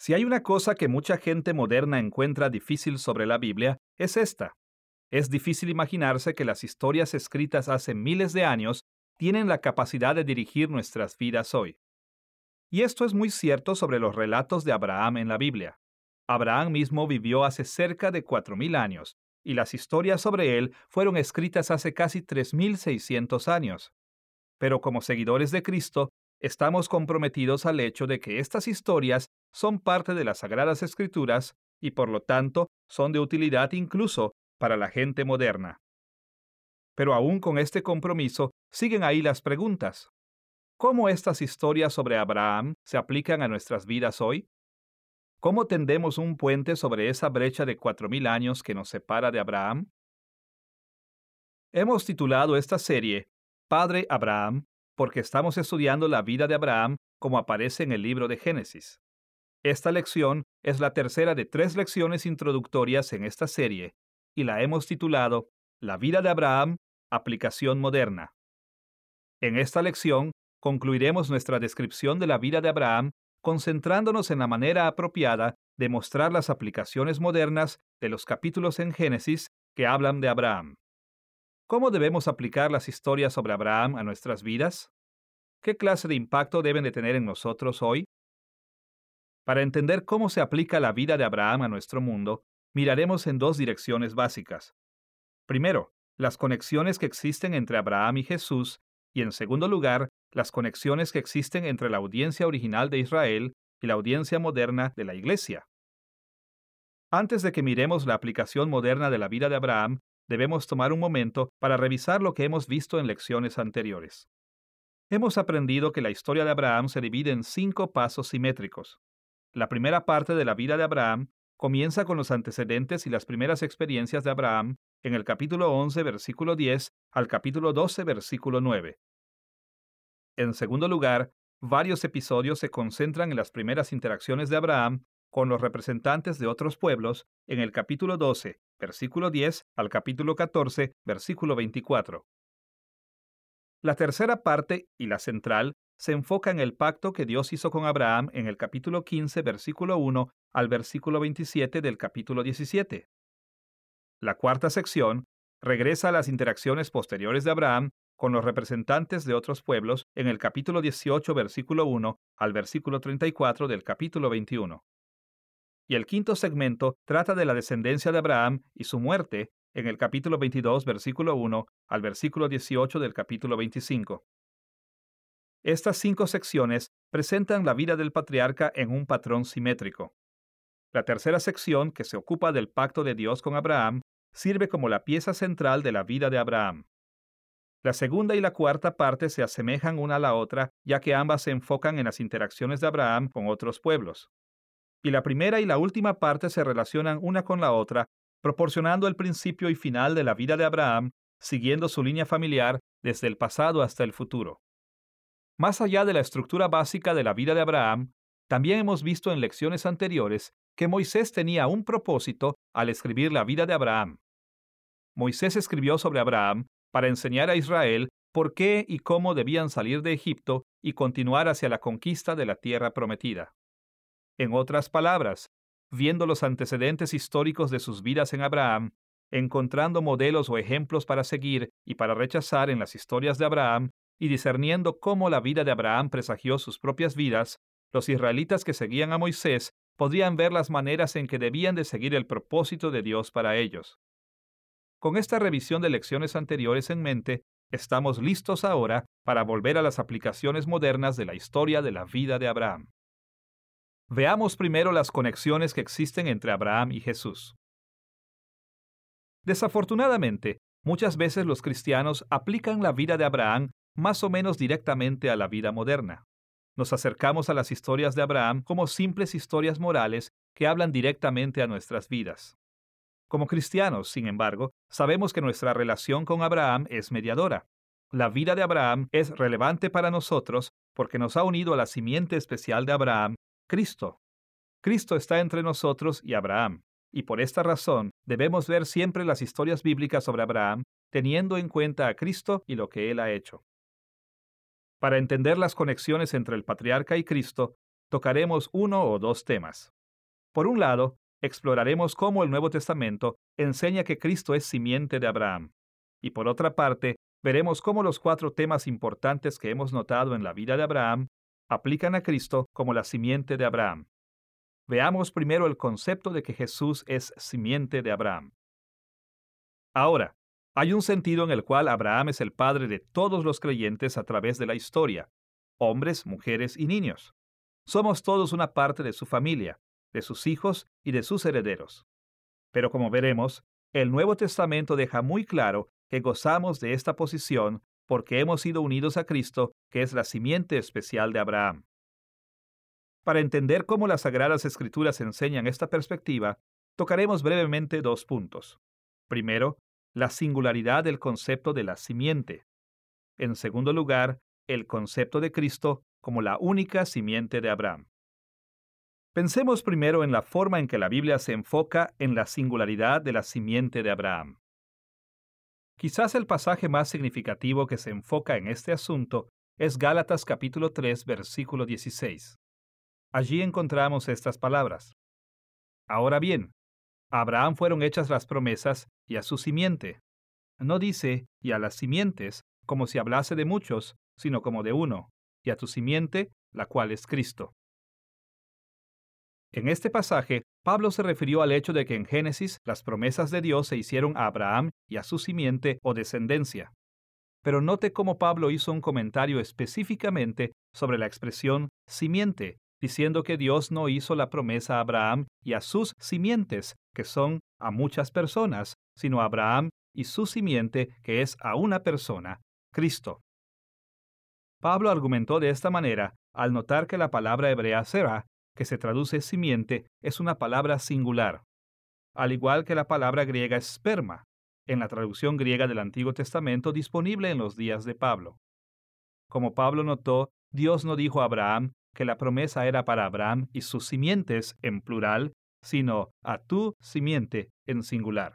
Si hay una cosa que mucha gente moderna encuentra difícil sobre la Biblia, es esta. Es difícil imaginarse que las historias escritas hace miles de años tienen la capacidad de dirigir nuestras vidas hoy. Y esto es muy cierto sobre los relatos de Abraham en la Biblia. Abraham mismo vivió hace cerca de 4000 años, y las historias sobre él fueron escritas hace casi 3600 años. Pero como seguidores de Cristo, estamos comprometidos al hecho de que estas historias son parte de las Sagradas Escrituras y por lo tanto son de utilidad incluso para la gente moderna. Pero aún con este compromiso, siguen ahí las preguntas. ¿Cómo estas historias sobre Abraham se aplican a nuestras vidas hoy? ¿Cómo tendemos un puente sobre esa brecha de 4000 años que nos separa de Abraham? Hemos titulado esta serie Padre Abraham porque estamos estudiando la vida de Abraham como aparece en el libro de Génesis. Esta lección es la tercera de 3 lecciones introductorias en esta serie y la hemos titulado La vida de Abraham, aplicación moderna. En esta lección concluiremos nuestra descripción de la vida de Abraham concentrándonos en la manera apropiada de mostrar las aplicaciones modernas de los capítulos en Génesis que hablan de Abraham. ¿Cómo debemos aplicar las historias sobre Abraham a nuestras vidas? ¿Qué clase de impacto deben de tener en nosotros hoy? Para entender cómo se aplica la vida de Abraham a nuestro mundo, miraremos en 2 direcciones básicas. Primero, las conexiones que existen entre Abraham y Jesús, y en segundo lugar, las conexiones que existen entre la audiencia original de Israel y la audiencia moderna de la Iglesia. Antes de que miremos la aplicación moderna de la vida de Abraham, debemos tomar un momento para revisar lo que hemos visto en lecciones anteriores. Hemos aprendido que la historia de Abraham se divide en 5 pasos simétricos. La primera parte de la vida de Abraham comienza con los antecedentes y las primeras experiencias de Abraham en el capítulo 11, versículo 10, al capítulo 12, versículo 9. En segundo lugar, varios episodios se concentran en las primeras interacciones de Abraham con los representantes de otros pueblos en el capítulo 12, versículo 10, al capítulo 14, versículo 24. La tercera parte, y la central, se enfoca en el pacto que Dios hizo con Abraham en el capítulo 15, versículo 1 al versículo 27 del capítulo 17. La cuarta sección regresa a las interacciones posteriores de Abraham con los representantes de otros pueblos en el capítulo 18, versículo 1 al versículo 34 del capítulo 21. Y el quinto segmento trata de la descendencia de Abraham y su muerte en el capítulo 22, versículo 1 al versículo 18 del capítulo 25. Estas 5 secciones presentan la vida del patriarca en un patrón simétrico. La tercera sección, que se ocupa del pacto de Dios con Abraham, sirve como la pieza central de la vida de Abraham. La segunda y la cuarta parte se asemejan una a la otra, ya que ambas se enfocan en las interacciones de Abraham con otros pueblos. Y la primera y la última parte se relacionan una con la otra, proporcionando el principio y final de la vida de Abraham, siguiendo su línea familiar desde el pasado hasta el futuro. Más allá de la estructura básica de la vida de Abraham, también hemos visto en lecciones anteriores que Moisés tenía un propósito al escribir la vida de Abraham. Moisés escribió sobre Abraham para enseñar a Israel por qué y cómo debían salir de Egipto y continuar hacia la conquista de la tierra prometida. En otras palabras, viendo los antecedentes históricos de sus vidas en Abraham, encontrando modelos o ejemplos para seguir y para rechazar en las historias de Abraham, y discerniendo cómo la vida de Abraham presagió sus propias vidas, los israelitas que seguían a Moisés podrían ver las maneras en que debían de seguir el propósito de Dios para ellos. Con esta revisión de lecciones anteriores en mente, estamos listos ahora para volver a las aplicaciones modernas de la historia de la vida de Abraham. Veamos primero las conexiones que existen entre Abraham y Jesús. Desafortunadamente, muchas veces los cristianos aplican la vida de Abraham más o menos directamente a la vida moderna. Nos acercamos a las historias de Abraham como simples historias morales que hablan directamente a nuestras vidas. Como cristianos, sin embargo, sabemos que nuestra relación con Abraham es mediadora. La vida de Abraham es relevante para nosotros porque nos ha unido a la simiente especial de Abraham, Cristo. Cristo está entre nosotros y Abraham, y por esta razón debemos ver siempre las historias bíblicas sobre Abraham teniendo en cuenta a Cristo y lo que él ha hecho. Para entender las conexiones entre el patriarca y Cristo, tocaremos uno o dos temas. Por un lado, exploraremos cómo el Nuevo Testamento enseña que Cristo es simiente de Abraham. Y por otra parte, veremos cómo los 4 temas importantes que hemos notado en la vida de Abraham aplican a Cristo como la simiente de Abraham. Veamos primero el concepto de que Jesús es simiente de Abraham. Ahora, hay un sentido en el cual Abraham es el padre de todos los creyentes a través de la historia, hombres, mujeres y niños. Somos todos una parte de su familia, de sus hijos y de sus herederos. Pero como veremos, el Nuevo Testamento deja muy claro que gozamos de esta posición porque hemos sido unidos a Cristo, que es la simiente especial de Abraham. Para entender cómo las Sagradas Escrituras enseñan esta perspectiva, tocaremos brevemente 2 puntos. Primero, la singularidad del concepto de la simiente. En segundo lugar, el concepto de Cristo como la única simiente de Abraham. Pensemos primero en la forma en que la Biblia se enfoca en la singularidad de la simiente de Abraham. Quizás el pasaje más significativo que se enfoca en este asunto es Gálatas capítulo 3, versículo 16. Allí encontramos estas palabras. Ahora bien, a Abraham fueron hechas las promesas y a su simiente. No dice y a las simientes como si hablase de muchos, sino como de uno, y a tu simiente, la cual es Cristo. En este pasaje, Pablo se refirió al hecho de que en Génesis las promesas de Dios se hicieron a Abraham y a su simiente o descendencia. Pero note cómo Pablo hizo un comentario específicamente sobre la expresión simiente, diciendo que Dios no hizo la promesa a Abraham y a sus simientes, que son a muchas personas, sino a Abraham y su simiente, que es a una persona, Cristo. Pablo argumentó de esta manera al notar que la palabra hebrea será, que se traduce simiente, es una palabra singular, al igual que la palabra griega esperma, en la traducción griega del Antiguo Testamento disponible en los días de Pablo. Como Pablo notó, Dios no dijo a Abraham que la promesa era para Abraham y sus simientes en plural, sino a tu simiente en singular.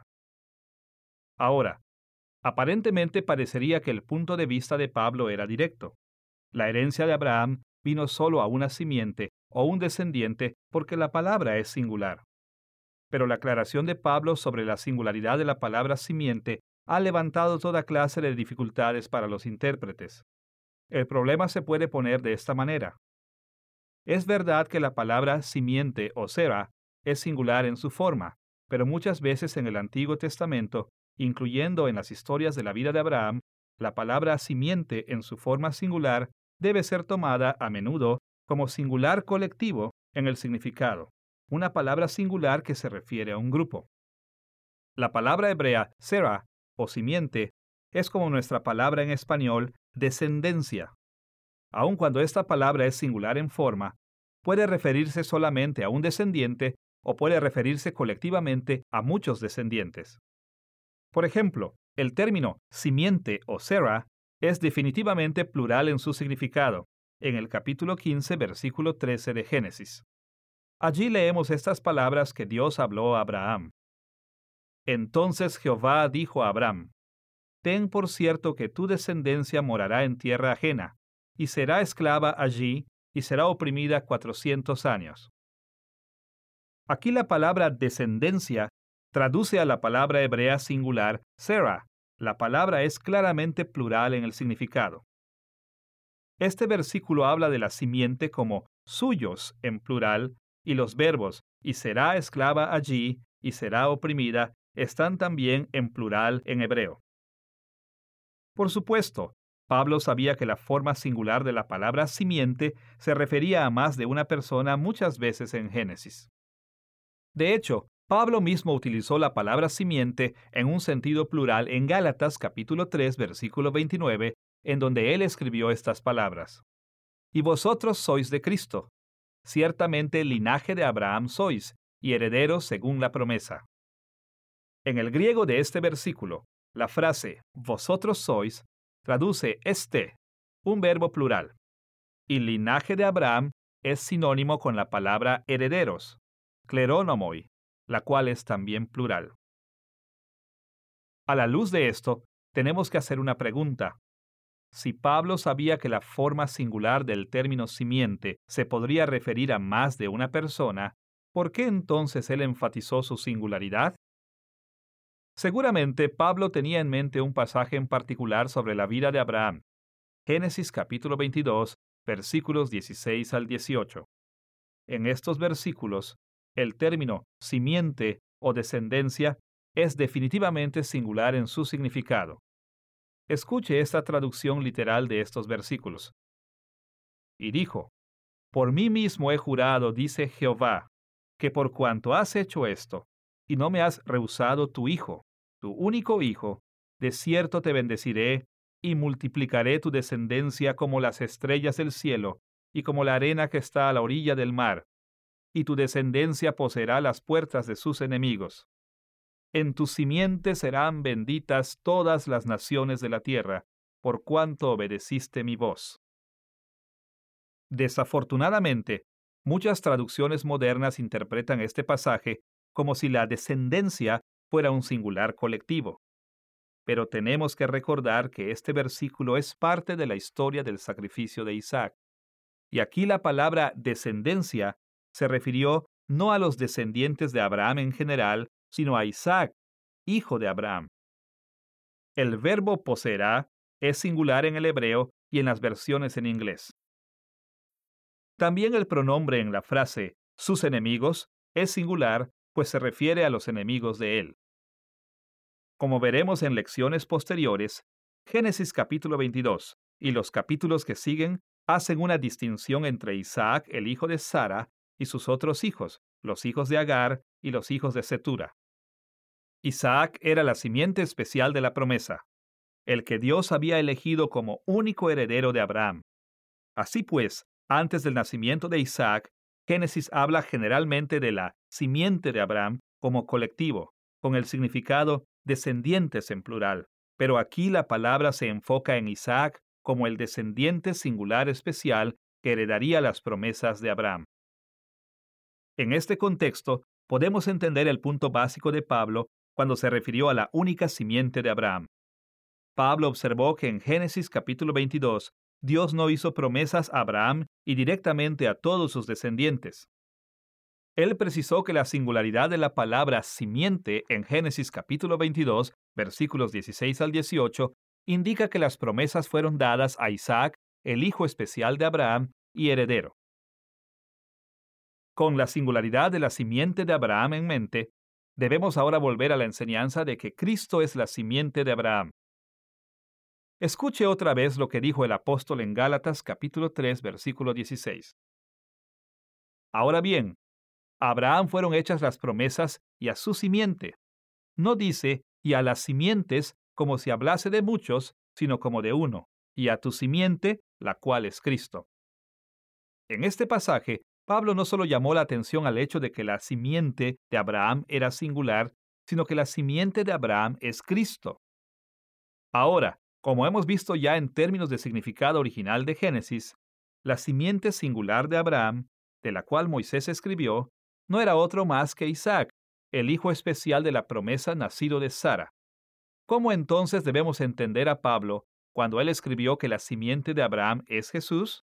Ahora, aparentemente parecería que el punto de vista de Pablo era directo. La herencia de Abraham vino solo a una simiente o un descendiente porque la palabra es singular. Pero la aclaración de Pablo sobre la singularidad de la palabra simiente ha levantado toda clase de dificultades para los intérpretes. El problema se puede poner de esta manera. Es verdad que la palabra simiente o sera es singular en su forma, pero muchas veces en el Antiguo Testamento, incluyendo en las historias de la vida de Abraham, la palabra simiente en su forma singular debe ser tomada a menudo como singular colectivo en el significado, una palabra singular que se refiere a un grupo. La palabra hebrea sera o simiente es como nuestra palabra en español descendencia. Aun cuando esta palabra es singular en forma, puede referirse solamente a un descendiente o puede referirse colectivamente a muchos descendientes. Por ejemplo, el término simiente o sera es definitivamente plural en su significado, en el capítulo 15, versículo 13 de Génesis. Allí leemos estas palabras que Dios habló a Abraham. Entonces Jehová dijo a Abraham: Ten por cierto que tu descendencia morará en tierra ajena, y será esclava allí, y será oprimida 400 años. Aquí la palabra descendencia traduce a la palabra hebrea singular sera. La palabra es claramente plural en el significado. Este versículo habla de la simiente como suyos en plural, y los verbos y será esclava allí y será oprimida están también en plural en hebreo. Por supuesto, Pablo sabía que la forma singular de la palabra simiente se refería a más de una persona muchas veces en Génesis. De hecho, Pablo mismo utilizó la palabra simiente en un sentido plural en Gálatas capítulo 3, versículo 29, en donde él escribió estas palabras. Y vosotros sois de Cristo. Ciertamente linaje de Abraham sois, y herederos según la promesa. En el griego de este versículo, la frase vosotros sois traduce un verbo plural, y linaje de Abraham es sinónimo con la palabra herederos, kleronomoi, la cual es también plural. A la luz de esto, tenemos que hacer una pregunta. Si Pablo sabía que la forma singular del término simiente se podría referir a más de una persona, ¿por qué entonces él enfatizó su singularidad? Seguramente Pablo tenía en mente un pasaje en particular sobre la vida de Abraham. Génesis capítulo 22, versículos 16 al 18. En estos versículos, el término simiente o descendencia es definitivamente singular en su significado. Escuche esta traducción literal de estos versículos. Y dijo, por mí mismo he jurado, dice Jehová, que por cuanto has hecho esto, y no me has rehusado tu hijo, tu único hijo, de cierto te bendeciré, y multiplicaré tu descendencia como las estrellas del cielo, y como la arena que está a la orilla del mar, y tu descendencia poseerá las puertas de sus enemigos. En tu simiente serán benditas todas las naciones de la tierra, por cuanto obedeciste mi voz. Desafortunadamente, muchas traducciones modernas interpretan este pasaje como si la descendencia fuera un singular colectivo. Pero tenemos que recordar que este versículo es parte de la historia del sacrificio de Isaac. Y aquí la palabra descendencia se refirió no a los descendientes de Abraham en general, sino a Isaac, hijo de Abraham. El verbo poseerá es singular en el hebreo y en las versiones en inglés. También el pronombre en la frase sus enemigos es singular, pues se refiere a los enemigos de él. Como veremos en lecciones posteriores, Génesis capítulo 22 y los capítulos que siguen hacen una distinción entre Isaac, el hijo de Sara, y sus otros hijos, los hijos de Agar y los hijos de Cetura. Isaac era la simiente especial de la promesa, el que Dios había elegido como único heredero de Abraham. Así pues, antes del nacimiento de Isaac, Génesis habla generalmente de la simiente de Abraham como colectivo, con el significado descendientes en plural, pero aquí la palabra se enfoca en Isaac como el descendiente singular especial que heredaría las promesas de Abraham. En este contexto, podemos entender el punto básico de Pablo cuando se refirió a la única simiente de Abraham. Pablo observó que en Génesis capítulo 22, Dios no hizo promesas a Abraham y directamente a todos sus descendientes. Él precisó que la singularidad de la palabra simiente en Génesis capítulo 22, versículos 16 al 18, indica que las promesas fueron dadas a Isaac, el hijo especial de Abraham y heredero. Con la singularidad de la simiente de Abraham en mente, debemos ahora volver a la enseñanza de que Cristo es la simiente de Abraham. Escuche otra vez lo que dijo el apóstol en Gálatas capítulo 3, versículo 16. Ahora bien, a Abraham fueron hechas las promesas y a su simiente. No dice y a las simientes como si hablase de muchos, sino como de uno, y a tu simiente, la cual es Cristo. En este pasaje, Pablo no solo llamó la atención al hecho de que la simiente de Abraham era singular, sino que la simiente de Abraham es Cristo. Ahora, como hemos visto ya en términos de significado original de Génesis, la simiente singular de Abraham, de la cual Moisés escribió, no era otro más que Isaac, el hijo especial de la promesa nacido de Sara. ¿Cómo entonces debemos entender a Pablo cuando él escribió que la simiente de Abraham es Jesús?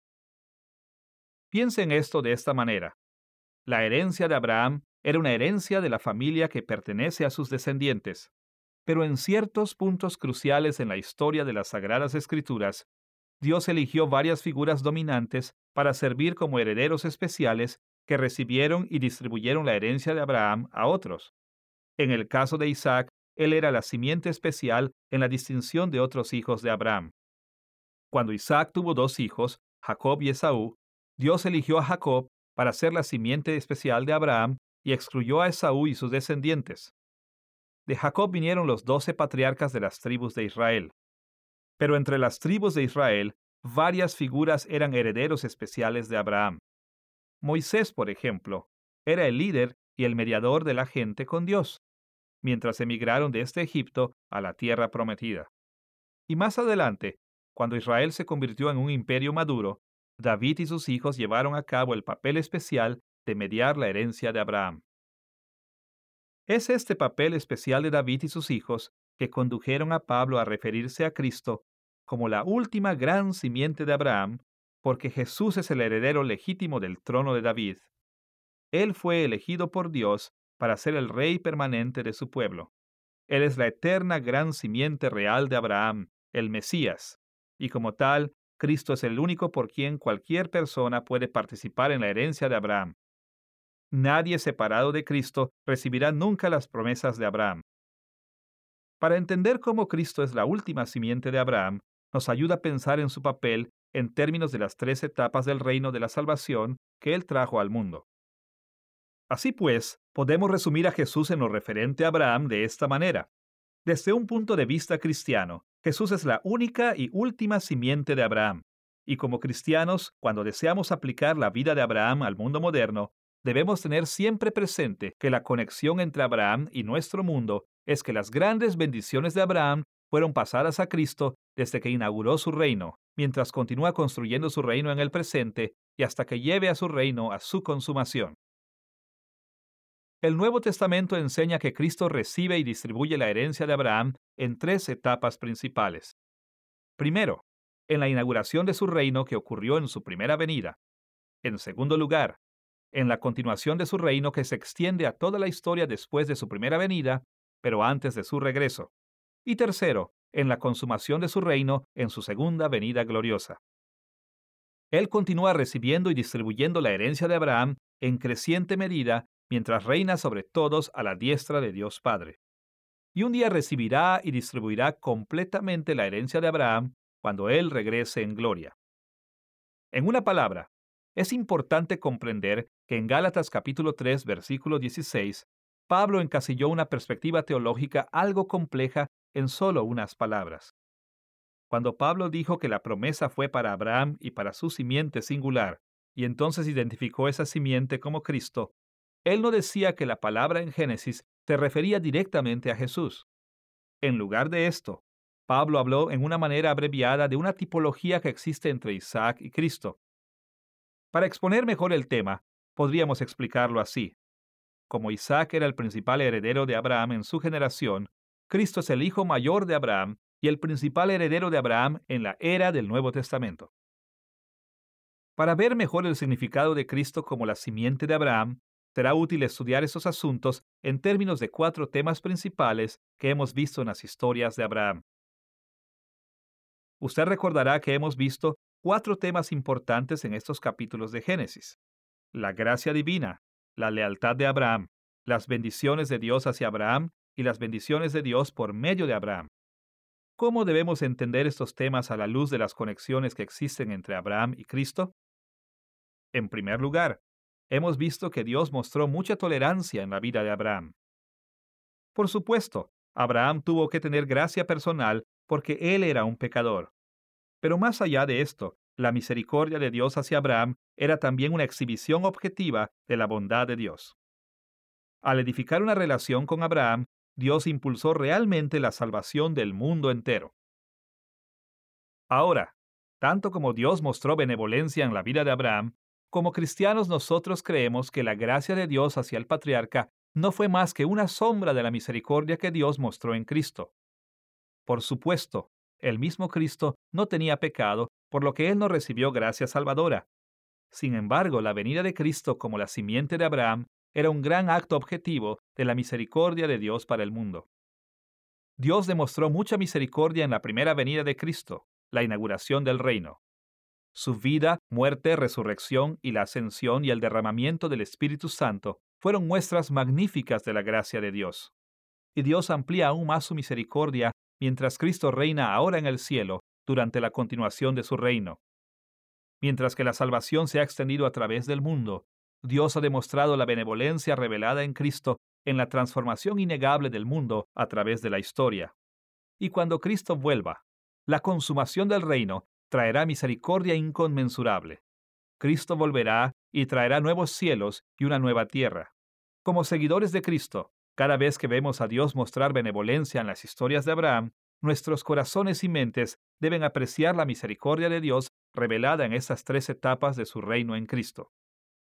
Piensen esto de esta manera. La herencia de Abraham era una herencia de la familia que pertenece a sus descendientes. Pero en ciertos puntos cruciales en la historia de las Sagradas Escrituras, Dios eligió varias figuras dominantes para servir como herederos especiales que recibieron y distribuyeron la herencia de Abraham a otros. En el caso de Isaac, él era la simiente especial en la distinción de otros hijos de Abraham. Cuando Isaac tuvo dos hijos, Jacob y Esaú, Dios eligió a Jacob para ser la simiente especial de Abraham y excluyó a Esaú y sus descendientes. De Jacob vinieron los 12 patriarcas de las tribus de Israel. Pero entre las tribus de Israel, varias figuras eran herederos especiales de Abraham. Moisés, por ejemplo, era el líder y el mediador de la gente con Dios, mientras emigraron desde Egipto a la tierra prometida. Y más adelante, cuando Israel se convirtió en un imperio maduro, David y sus hijos llevaron a cabo el papel especial de mediar la herencia de Abraham. Es este papel especial de David y sus hijos que condujeron a Pablo a referirse a Cristo como la última gran simiente de Abraham, porque Jesús es el heredero legítimo del trono de David. Él fue elegido por Dios para ser el rey permanente de su pueblo. Él es la eterna gran simiente real de Abraham, el Mesías, y como tal, Cristo es el único por quien cualquier persona puede participar en la herencia de Abraham. Nadie separado de Cristo recibirá nunca las promesas de Abraham. Para entender cómo Cristo es la última simiente de Abraham, nos ayuda a pensar en su papel en términos de las 3 etapas del reino de la salvación que Él trajo al mundo. Así pues, podemos resumir a Jesús en lo referente a Abraham de esta manera. Desde un punto de vista cristiano, Jesús es la única y última simiente de Abraham. Y como cristianos, cuando deseamos aplicar la vida de Abraham al mundo moderno, debemos tener siempre presente que la conexión entre Abraham y nuestro mundo es que las grandes bendiciones de Abraham fueron pasadas a Cristo desde que inauguró su reino, mientras continúa construyendo su reino en el presente y hasta que lleve a su reino a su consumación. El Nuevo Testamento enseña que Cristo recibe y distribuye la herencia de Abraham en 3 etapas principales. Primero, en la inauguración de su reino que ocurrió en su primera venida. En segundo lugar, en la continuación de su reino que se extiende a toda la historia después de su primera venida, pero antes de su regreso. Y tercero, en la consumación de su reino en su segunda venida gloriosa. Él continúa recibiendo y distribuyendo la herencia de Abraham en creciente medida mientras reina sobre todos a la diestra de Dios Padre. Y un día recibirá y distribuirá completamente la herencia de Abraham cuando Él regrese en gloria. En una palabra, es importante comprender que en Gálatas capítulo 3, versículo 16, Pablo encasilló una perspectiva teológica algo compleja en solo unas palabras. Cuando Pablo dijo que la promesa fue para Abraham y para su simiente singular, y entonces identificó esa simiente como Cristo, él no decía que la palabra en Génesis se refería directamente a Jesús. En lugar de esto, Pablo habló en una manera abreviada de una tipología que existe entre Isaac y Cristo. Para exponer mejor el tema, podríamos explicarlo así. Como Isaac era el principal heredero de Abraham en su generación, Cristo es el hijo mayor de Abraham y el principal heredero de Abraham en la era del Nuevo Testamento. Para ver mejor el significado de Cristo como la simiente de Abraham, será útil estudiar esos asuntos en términos de 4 temas principales que hemos visto en las historias de Abraham. Usted recordará que hemos visto 4 temas importantes en estos capítulos de Génesis: la gracia divina, la lealtad de Abraham, las bendiciones de Dios hacia Abraham y las bendiciones de Dios por medio de Abraham. ¿Cómo debemos entender estos temas a la luz de las conexiones que existen entre Abraham y Cristo? En primer lugar, hemos visto que Dios mostró mucha tolerancia en la vida de Abraham. Por supuesto, Abraham tuvo que tener gracia personal porque él era un pecador. Pero más allá de esto, la misericordia de Dios hacia Abraham era también una exhibición objetiva de la bondad de Dios. Al edificar una relación con Abraham, Dios impulsó realmente la salvación del mundo entero. Ahora, tanto como Dios mostró benevolencia en la vida de Abraham, como cristianos nosotros creemos que la gracia de Dios hacia el patriarca no fue más que una sombra de la misericordia que Dios mostró en Cristo. Por supuesto, el mismo Cristo no tenía pecado, por lo que él no recibió gracia salvadora. Sin embargo, la venida de Cristo como la simiente de Abraham era un gran acto objetivo de la misericordia de Dios para el mundo. Dios demostró mucha misericordia en la primera venida de Cristo, la inauguración del reino. Su vida, muerte, resurrección y la ascensión y el derramamiento del Espíritu Santo fueron muestras magníficas de la gracia de Dios. Y Dios amplía aún más su misericordia mientras Cristo reina ahora en el cielo durante la continuación de su reino. Mientras que la salvación se ha extendido a través del mundo, Dios ha demostrado la benevolencia revelada en Cristo en la transformación innegable del mundo a través de la historia. Y cuando Cristo vuelva, la consumación del reino traerá misericordia inconmensurable. Cristo volverá y traerá nuevos cielos y una nueva tierra. Como seguidores de Cristo, cada vez que vemos a Dios mostrar benevolencia en las historias de Abraham, nuestros corazones y mentes deben apreciar la misericordia de Dios revelada en estas 3 etapas de su reino en Cristo.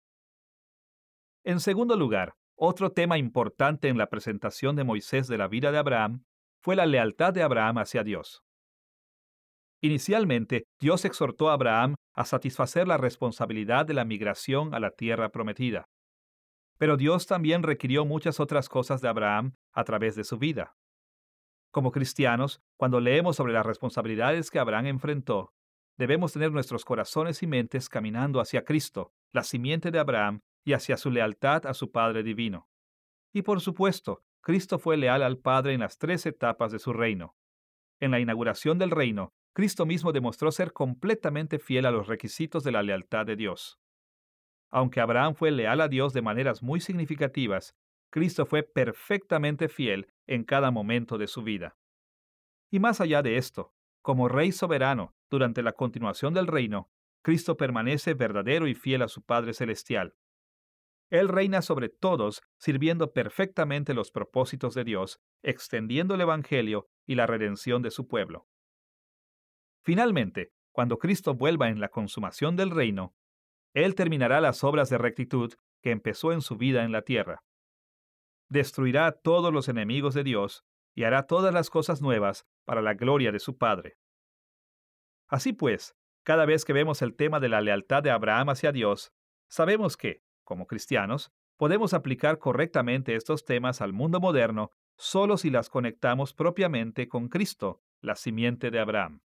En segundo lugar, otro tema importante en la presentación de Moisés de la vida de Abraham fue la lealtad de Abraham hacia Dios. Inicialmente, Dios exhortó a Abraham a satisfacer la responsabilidad de la migración a la tierra prometida. Pero Dios también requirió muchas otras cosas de Abraham a través de su vida. Como cristianos, cuando leemos sobre las responsabilidades que Abraham enfrentó, debemos tener nuestros corazones y mentes caminando hacia Cristo, la simiente de Abraham, y hacia su lealtad a su Padre divino. Y por supuesto, Cristo fue leal al Padre en las 3 etapas de su reino. En la inauguración del reino, Cristo mismo demostró ser completamente fiel a los requisitos de la lealtad de Dios. Aunque Abraham fue leal a Dios de maneras muy significativas, Cristo fue perfectamente fiel en cada momento de su vida. Y más allá de esto, como Rey soberano durante la continuación del reino, Cristo permanece verdadero y fiel a su Padre Celestial. Él reina sobre todos, sirviendo perfectamente los propósitos de Dios, extendiendo el Evangelio y la redención de su pueblo. Finalmente, cuando Cristo vuelva en la consumación del reino, Él terminará las obras de rectitud que empezó en su vida en la tierra. Destruirá a todos los enemigos de Dios y hará todas las cosas nuevas para la gloria de su Padre. Así pues, cada vez que vemos el tema de la lealtad de Abraham hacia Dios, sabemos que, como cristianos, podemos aplicar correctamente estos temas al mundo moderno solo si las conectamos propiamente con Cristo, la simiente de Abraham.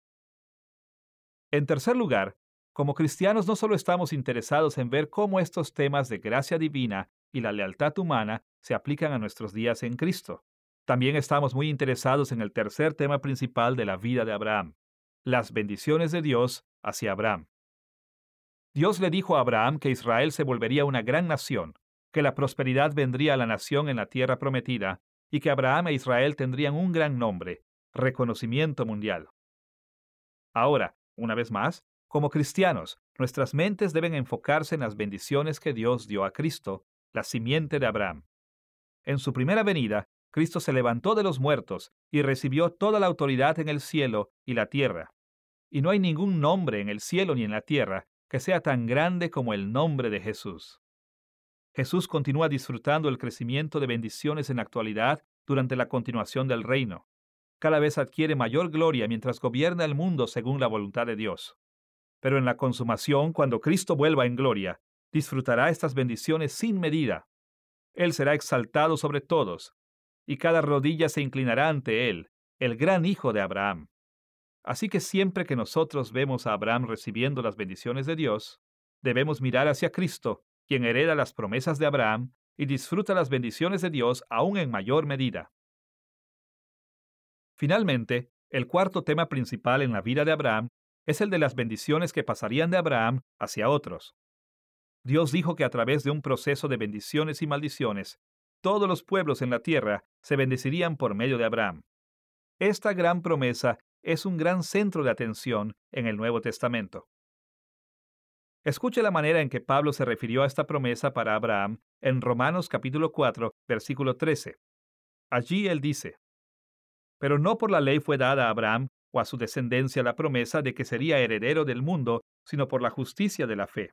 En tercer lugar, como cristianos no solo estamos interesados en ver cómo estos temas de gracia divina y la lealtad humana se aplican a nuestros días en Cristo. También estamos muy interesados en el tercer tema principal de la vida de Abraham, las bendiciones de Dios hacia Abraham. Dios le dijo a Abraham que Israel se volvería una gran nación, que la prosperidad vendría a la nación en la tierra prometida y que Abraham e Israel tendrían un gran nombre, reconocimiento mundial. Ahora, una vez más, como cristianos, nuestras mentes deben enfocarse en las bendiciones que Dios dio a Cristo, la simiente de Abraham. En su primera venida, Cristo se levantó de los muertos y recibió toda la autoridad en el cielo y la tierra. Y no hay ningún nombre en el cielo ni en la tierra que sea tan grande como el nombre de Jesús. Jesús continúa disfrutando el crecimiento de bendiciones en la actualidad durante la continuación del reino. Cada vez adquiere mayor gloria mientras gobierna el mundo según la voluntad de Dios. Pero en la consumación, cuando Cristo vuelva en gloria, disfrutará estas bendiciones sin medida. Él será exaltado sobre todos, y cada rodilla se inclinará ante Él, el gran hijo de Abraham. Así que siempre que nosotros vemos a Abraham recibiendo las bendiciones de Dios, debemos mirar hacia Cristo, quien hereda las promesas de Abraham y disfruta las bendiciones de Dios aún en mayor medida. Finalmente, el cuarto tema principal en la vida de Abraham es el de las bendiciones que pasarían de Abraham hacia otros. Dios dijo que a través de un proceso de bendiciones y maldiciones, todos los pueblos en la tierra se bendecirían por medio de Abraham. Esta gran promesa es un gran centro de atención en el Nuevo Testamento. Escuche la manera en que Pablo se refirió a esta promesa para Abraham en Romanos capítulo 4, versículo 13. Allí él dice: Pero no por la ley fue dada a Abraham o a su descendencia la promesa de que sería heredero del mundo, sino por la justicia de la fe.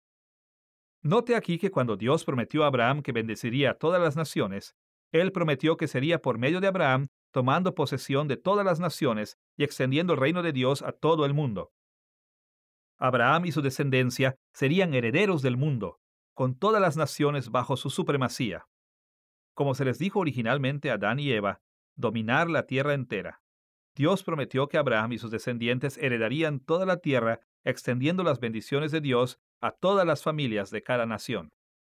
Note aquí que cuando Dios prometió a Abraham que bendeciría a todas las naciones, Él prometió que sería por medio de Abraham, tomando posesión de todas las naciones y extendiendo el reino de Dios a todo el mundo. Abraham y su descendencia serían herederos del mundo, con todas las naciones bajo su supremacía. Como se les dijo originalmente a Adán y Eva, dominar la tierra entera. Dios prometió que Abraham y sus descendientes heredarían toda la tierra, extendiendo las bendiciones de Dios a todas las familias de cada nación.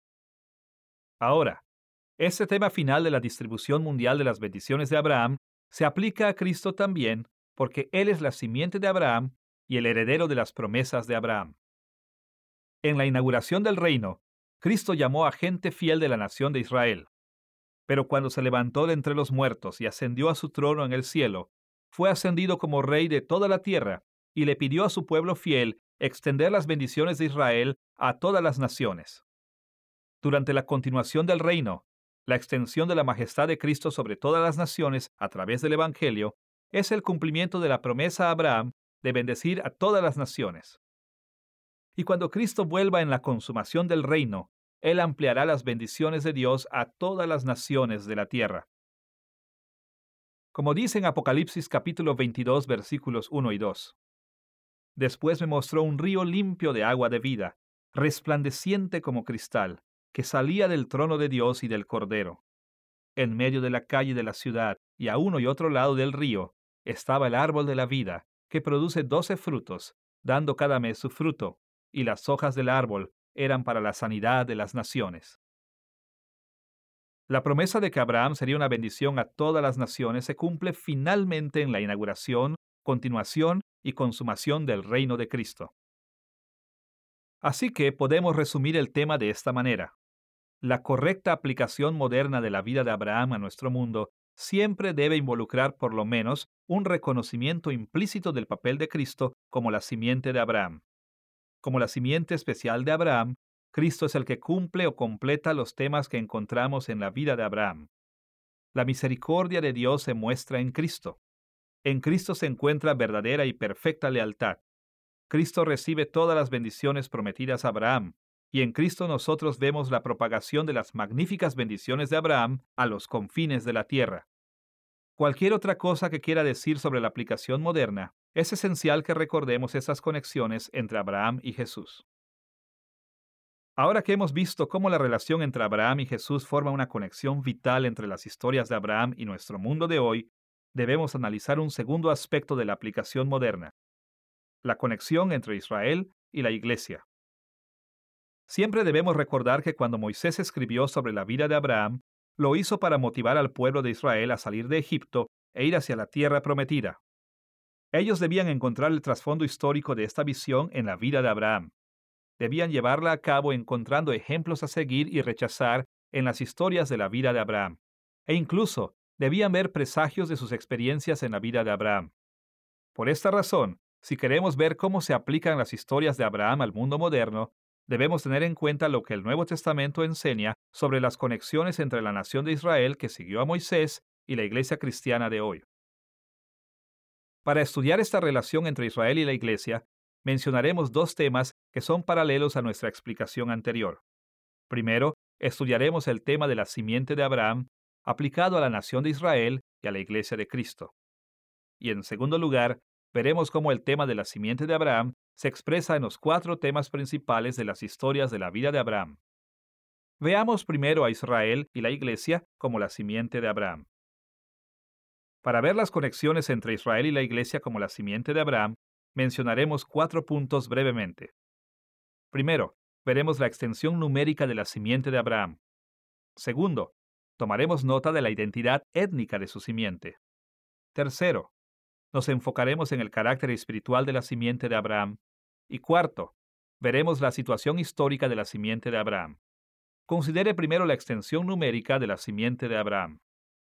Ahora, este tema final de la distribución mundial de las bendiciones de Abraham se aplica a Cristo también, porque Él es la simiente de Abraham y el heredero de las promesas de Abraham. En la inauguración del reino, Cristo llamó a gente fiel de la nación de Israel. Pero cuando se levantó de entre los muertos y ascendió a su trono en el cielo, fue ascendido como Rey de toda la tierra y le pidió a su pueblo fiel extender las bendiciones de Israel a todas las naciones. Durante la continuación del reino, la extensión de la majestad de Cristo sobre todas las naciones a través del Evangelio es el cumplimiento de la promesa a Abraham de bendecir a todas las naciones. Y cuando Cristo vuelva en la consumación del reino, Él ampliará las bendiciones de Dios a todas las naciones de la tierra. Como dice en Apocalipsis capítulo 22 versículos 1 y 2. Después me mostró un río limpio de agua de vida, resplandeciente como cristal, que salía del trono de Dios y del Cordero. En medio de la calle de la ciudad y a uno y otro lado del río estaba el árbol de la vida, que produce 12 frutos, dando cada mes su fruto, y las hojas del árbol eran para la sanidad de las naciones. La promesa de que Abraham sería una bendición a todas las naciones se cumple finalmente en la inauguración, continuación y consumación del reino de Cristo. Así que podemos resumir el tema de esta manera. La correcta aplicación moderna de la vida de Abraham a nuestro mundo siempre debe involucrar por lo menos un reconocimiento implícito del papel de Cristo como la simiente de Abraham. Como la simiente especial de Abraham, Cristo es el que cumple o completa los temas que encontramos en la vida de Abraham. La misericordia de Dios se muestra en Cristo. En Cristo se encuentra verdadera y perfecta lealtad. Cristo recibe todas las bendiciones prometidas a Abraham, y en Cristo nosotros vemos la propagación de las magníficas bendiciones de Abraham a los confines de la tierra. Cualquier otra cosa que quiera decir sobre la aplicación moderna, es esencial que recordemos esas conexiones entre Abraham y Jesús. Ahora que hemos visto cómo la relación entre Abraham y Jesús forma una conexión vital entre las historias de Abraham y nuestro mundo de hoy, debemos analizar un segundo aspecto de la aplicación moderna: la conexión entre Israel y la Iglesia. Siempre debemos recordar que cuando Moisés escribió sobre la vida de Abraham, lo hizo para motivar al pueblo de Israel a salir de Egipto e ir hacia la tierra prometida. Ellos debían encontrar el trasfondo histórico de esta visión en la vida de Abraham. Debían llevarla a cabo encontrando ejemplos a seguir y rechazar en las historias de la vida de Abraham. E incluso debían ver presagios de sus experiencias en la vida de Abraham. Por esta razón, si queremos ver cómo se aplican las historias de Abraham al mundo moderno, debemos tener en cuenta lo que el Nuevo Testamento enseña sobre las conexiones entre la nación de Israel que siguió a Moisés y la iglesia cristiana de hoy. Para estudiar esta relación entre Israel y la iglesia, mencionaremos dos temas que son paralelos a nuestra explicación anterior. Primero, estudiaremos el tema de la simiente de Abraham aplicado a la nación de Israel y a la iglesia de Cristo. Y en segundo lugar, veremos cómo el tema de la simiente de Abraham se expresa en los 4 temas principales de las historias de la vida de Abraham. Veamos primero a Israel y la iglesia como la simiente de Abraham. Para ver las conexiones entre Israel y la iglesia como la simiente de Abraham, mencionaremos 4 puntos brevemente. Primero, veremos la extensión numérica de la simiente de Abraham. Segundo, tomaremos nota de la identidad étnica de su simiente. Tercero, nos enfocaremos en el carácter espiritual de la simiente de Abraham. Y cuarto, veremos la situación histórica de la simiente de Abraham. Considere primero la extensión numérica de la simiente de Abraham.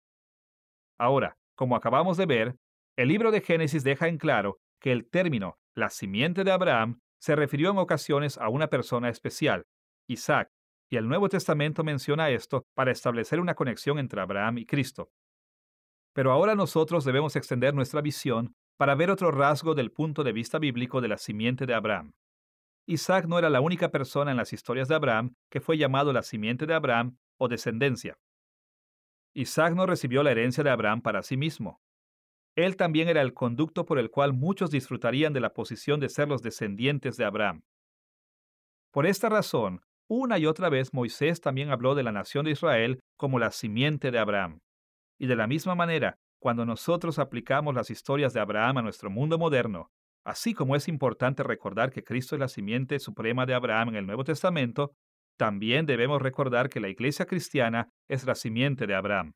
Ahora, como acabamos de ver, el libro de Génesis deja en claro que el término la simiente de Abraham se refirió en ocasiones a una persona especial, Isaac, y el Nuevo Testamento menciona esto para establecer una conexión entre Abraham y Cristo. Pero ahora nosotros debemos extender nuestra visión para ver otro rasgo del punto de vista bíblico de la simiente de Abraham. Isaac no era la única persona en las historias de Abraham que fue llamado la simiente de Abraham o descendencia. Isaac no recibió la herencia de Abraham para sí mismo. Él también era el conducto por el cual muchos disfrutarían de la posición de ser los descendientes de Abraham. Por esta razón, una y otra vez Moisés también habló de la nación de Israel como la simiente de Abraham. Y de la misma manera, cuando nosotros aplicamos las historias de Abraham a nuestro mundo moderno, así como es importante recordar que Cristo es la simiente suprema de Abraham en el Nuevo Testamento, también debemos recordar que la iglesia cristiana es la simiente de Abraham.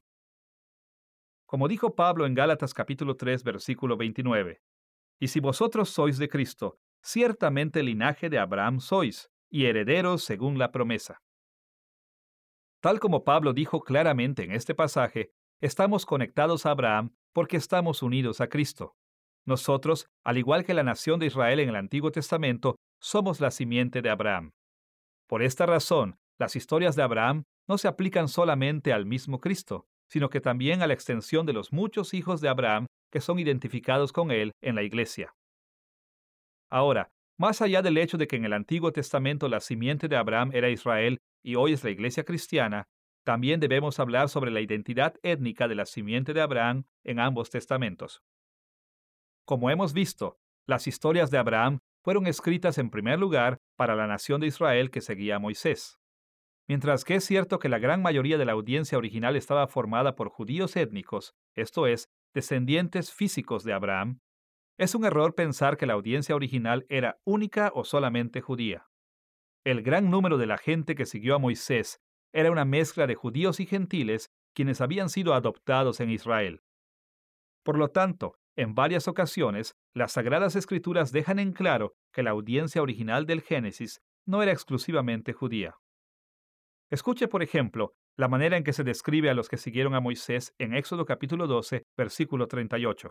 Como dijo Pablo en Gálatas capítulo 3, versículo 29, «Y si vosotros sois de Cristo, ciertamente linaje de Abraham sois, y herederos según la promesa». Tal como Pablo dijo claramente en este pasaje, estamos conectados a Abraham porque estamos unidos a Cristo. Nosotros, al igual que la nación de Israel en el Antiguo Testamento, somos la simiente de Abraham. Por esta razón, las historias de Abraham no se aplican solamente al mismo Cristo, sino que también a la extensión de los muchos hijos de Abraham que son identificados con él en la iglesia. Ahora, más allá del hecho de que en el Antiguo Testamento la simiente de Abraham era Israel y hoy es la iglesia cristiana, también debemos hablar sobre la identidad étnica de la simiente de Abraham en ambos testamentos. Como hemos visto, las historias de Abraham fueron escritas en primer lugar para la nación de Israel que seguía a Moisés. Mientras que es cierto que la gran mayoría de la audiencia original estaba formada por judíos étnicos, esto es, descendientes físicos de Abraham, es un error pensar que la audiencia original era única o solamente judía. El gran número de la gente que siguió a Moisés era una mezcla de judíos y gentiles quienes habían sido adoptados en Israel. Por lo tanto, en varias ocasiones, las Sagradas Escrituras dejan en claro que la audiencia original del Génesis no era exclusivamente judía. Escuche, por ejemplo, la manera en que se describe a los que siguieron a Moisés en Éxodo capítulo 12, versículo 38.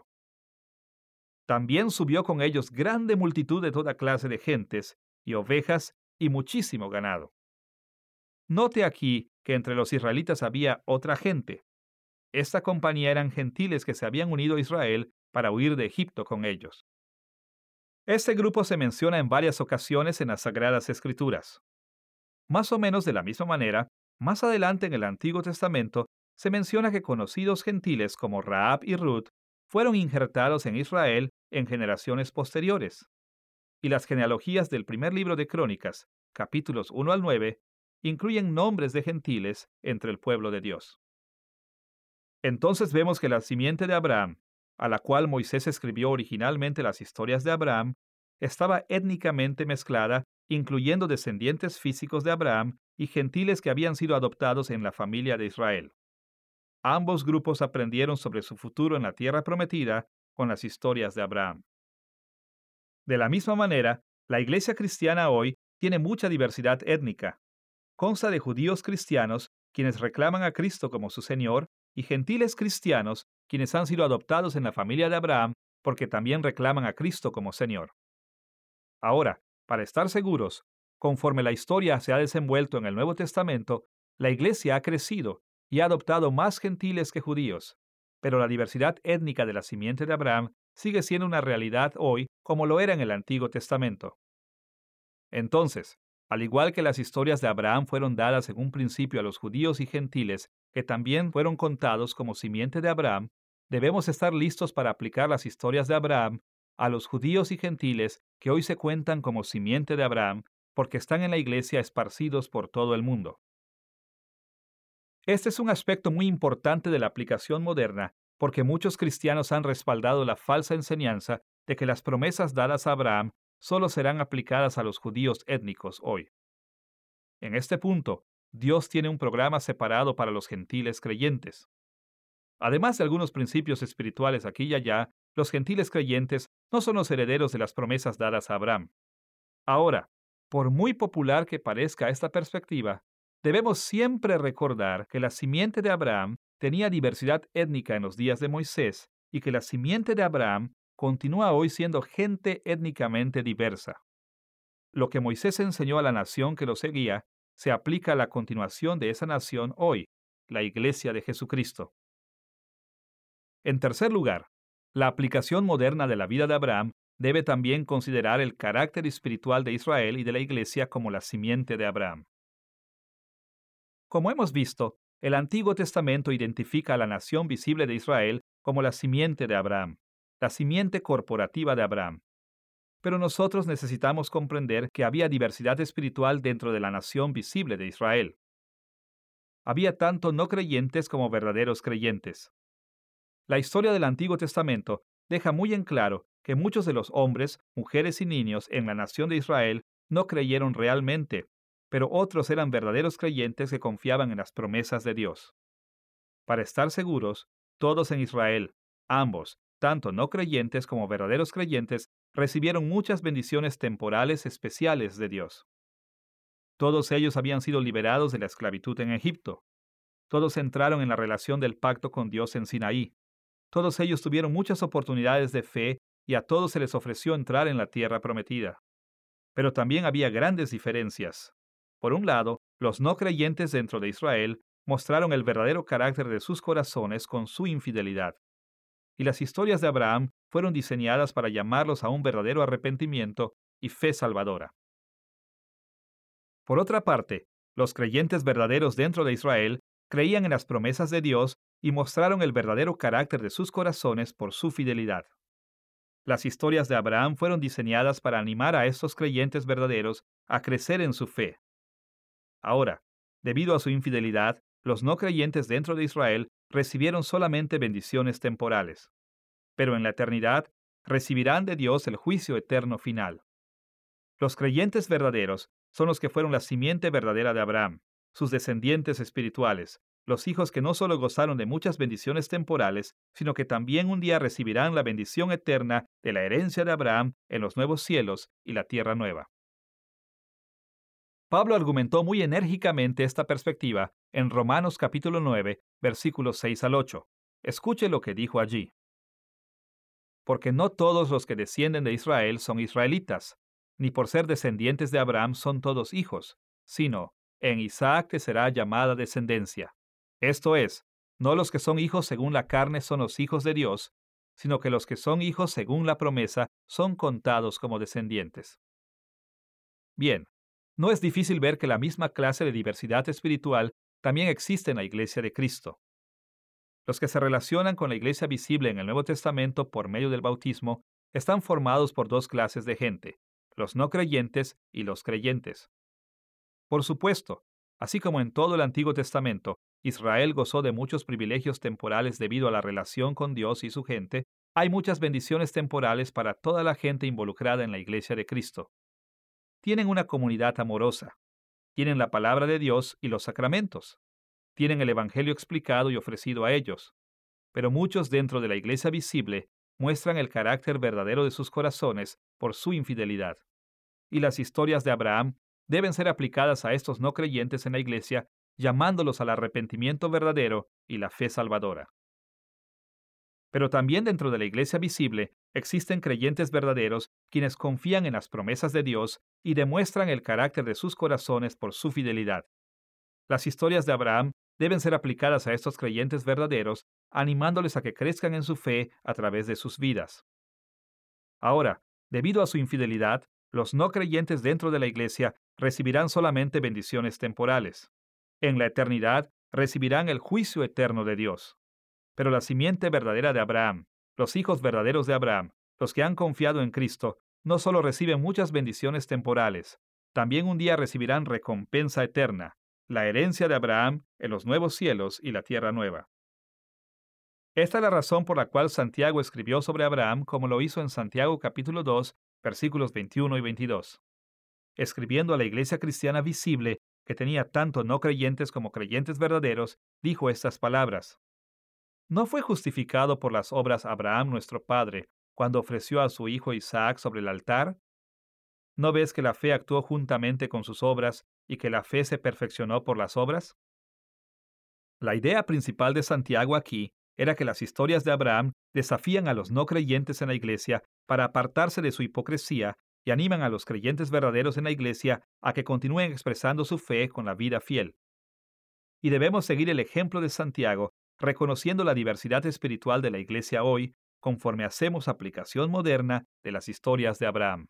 También subió con ellos grande multitud de toda clase de gentes, y ovejas, y muchísimo ganado. Note aquí que entre los israelitas había otra gente. Esta compañía eran gentiles que se habían unido a Israel para huir de Egipto con ellos. Este grupo se menciona en varias ocasiones en las Sagradas Escrituras. Más o menos de la misma manera, más adelante en el Antiguo Testamento se menciona que conocidos gentiles como Rahab y Ruth fueron injertados en Israel en generaciones posteriores. Y las genealogías del primer libro de Crónicas, capítulos 1 al 9, incluyen nombres de gentiles entre el pueblo de Dios. Entonces vemos que la simiente de Abraham, a la cual Moisés escribió originalmente las historias de Abraham, estaba étnicamente mezclada, incluyendo descendientes físicos de Abraham y gentiles que habían sido adoptados en la familia de Israel. Ambos grupos aprendieron sobre su futuro en la tierra prometida con las historias de Abraham. De la misma manera, la iglesia cristiana hoy tiene mucha diversidad étnica. Consta de judíos cristianos, quienes reclaman a Cristo como su Señor, y gentiles cristianos, quienes han sido adoptados en la familia de Abraham porque también reclaman a Cristo como Señor. Ahora, para estar seguros, conforme la historia se ha desenvuelto en el Nuevo Testamento, la iglesia ha crecido y ha adoptado más gentiles que judíos, pero la diversidad étnica de la simiente de Abraham sigue siendo una realidad hoy como lo era en el Antiguo Testamento. Entonces, al igual que las historias de Abraham fueron dadas en un principio a los judíos y gentiles, que también fueron contados como simiente de Abraham, debemos estar listos para aplicar las historias de Abraham a los judíos y gentiles que hoy se cuentan como simiente de Abraham, porque están en la iglesia esparcidos por todo el mundo. Este es un aspecto muy importante de la aplicación moderna, porque muchos cristianos han respaldado la falsa enseñanza de que las promesas dadas a Abraham solo serán aplicadas a los judíos étnicos hoy. En este punto, Dios tiene un programa separado para los gentiles creyentes. Además de algunos principios espirituales aquí y allá, los gentiles creyentes no son los herederos de las promesas dadas a Abraham. Ahora, por muy popular que parezca esta perspectiva, debemos siempre recordar que la simiente de Abraham tenía diversidad étnica en los días de Moisés y que la simiente de Abraham continúa hoy siendo gente étnicamente diversa. Lo que Moisés enseñó a la nación que lo seguía se aplica a la continuación de esa nación hoy, la Iglesia de Jesucristo. En tercer lugar, la aplicación moderna de la vida de Abraham debe también considerar el carácter espiritual de Israel y de la Iglesia como la simiente de Abraham. Como hemos visto, el Antiguo Testamento identifica a la nación visible de Israel como la simiente de Abraham, la simiente corporativa de Abraham. Pero nosotros necesitamos comprender que había diversidad espiritual dentro de la nación visible de Israel. Había tanto no creyentes como verdaderos creyentes. La historia del Antiguo Testamento deja muy en claro que muchos de los hombres, mujeres y niños en la nación de Israel no creyeron realmente, pero otros eran verdaderos creyentes que confiaban en las promesas de Dios. Para estar seguros, todos en Israel, ambos, tanto no creyentes como verdaderos creyentes, recibieron muchas bendiciones temporales especiales de Dios. Todos ellos habían sido liberados de la esclavitud en Egipto. Todos entraron en la relación del pacto con Dios en Sinaí. Todos ellos tuvieron muchas oportunidades de fe y a todos se les ofreció entrar en la tierra prometida. Pero también había grandes diferencias. Por un lado, los no creyentes dentro de Israel mostraron el verdadero carácter de sus corazones con su infidelidad. Y las historias de Abraham fueron diseñadas para llamarlos a un verdadero arrepentimiento y fe salvadora. Por otra parte, los creyentes verdaderos dentro de Israel creían en las promesas de Dios y mostraron el verdadero carácter de sus corazones por su fidelidad. Las historias de Abraham fueron diseñadas para animar a estos creyentes verdaderos a crecer en su fe. Ahora, debido a su infidelidad, los no creyentes dentro de Israel recibieron solamente bendiciones temporales, pero en la eternidad recibirán de Dios el juicio eterno final. Los creyentes verdaderos son los que fueron la simiente verdadera de Abraham, sus descendientes espirituales, los hijos que no solo gozaron de muchas bendiciones temporales, sino que también un día recibirán la bendición eterna de la herencia de Abraham en los nuevos cielos y la tierra nueva. Pablo argumentó muy enérgicamente esta perspectiva en Romanos capítulo 9, versículos 6 al 8. Escuche lo que dijo allí. Porque no todos los que descienden de Israel son israelitas, ni por ser descendientes de Abraham son todos hijos, sino, en Isaac te será llamada descendencia. Esto es, no los que son hijos según la carne son los hijos de Dios, sino que los que son hijos según la promesa son contados como descendientes. Bien, no es difícil ver que la misma clase de diversidad espiritual también existe en la Iglesia de Cristo. Los que se relacionan con la Iglesia visible en el Nuevo Testamento por medio del bautismo están formados por dos clases de gente, los no creyentes y los creyentes. Por supuesto, así como en todo el Antiguo Testamento, Israel gozó de muchos privilegios temporales debido a la relación con Dios y su gente, hay muchas bendiciones temporales para toda la gente involucrada en la Iglesia de Cristo. Tienen una comunidad amorosa, tienen la palabra de Dios y los sacramentos, tienen el Evangelio explicado y ofrecido a ellos, pero muchos dentro de la Iglesia visible muestran el carácter verdadero de sus corazones por su infidelidad. Y las historias de Abraham deben ser aplicadas a estos no creyentes en la Iglesia, llamándolos al arrepentimiento verdadero y la fe salvadora. Pero también dentro de la Iglesia visible existen creyentes verdaderos quienes confían en las promesas de Dios y demuestran el carácter de sus corazones por su fidelidad. Las historias de Abraham deben ser aplicadas a estos creyentes verdaderos, animándoles a que crezcan en su fe a través de sus vidas. Ahora, debido a su infidelidad, los no creyentes dentro de la Iglesia recibirán solamente bendiciones temporales. En la eternidad recibirán el juicio eterno de Dios. Pero la simiente verdadera de Abraham, los hijos verdaderos de Abraham, los que han confiado en Cristo, no solo reciben muchas bendiciones temporales, también un día recibirán recompensa eterna, la herencia de Abraham en los nuevos cielos y la tierra nueva. Esta es la razón por la cual Santiago escribió sobre Abraham como lo hizo en Santiago capítulo 2, versículos 21 y 22. Escribiendo a la iglesia cristiana visible, que tenía tanto no creyentes como creyentes verdaderos, dijo estas palabras. ¿No fue justificado por las obras Abraham nuestro padre cuando ofreció a su hijo Isaac sobre el altar? ¿No ves que la fe actuó juntamente con sus obras y que la fe se perfeccionó por las obras? La idea principal de Santiago aquí era que las historias de Abraham desafían a los no creyentes en la iglesia para apartarse de su hipocresía y animan a los creyentes verdaderos en la iglesia a que continúen expresando su fe con la vida fiel. Y debemos seguir el ejemplo de Santiago, reconociendo la diversidad espiritual de la iglesia hoy, conforme hacemos aplicación moderna de las historias de Abraham.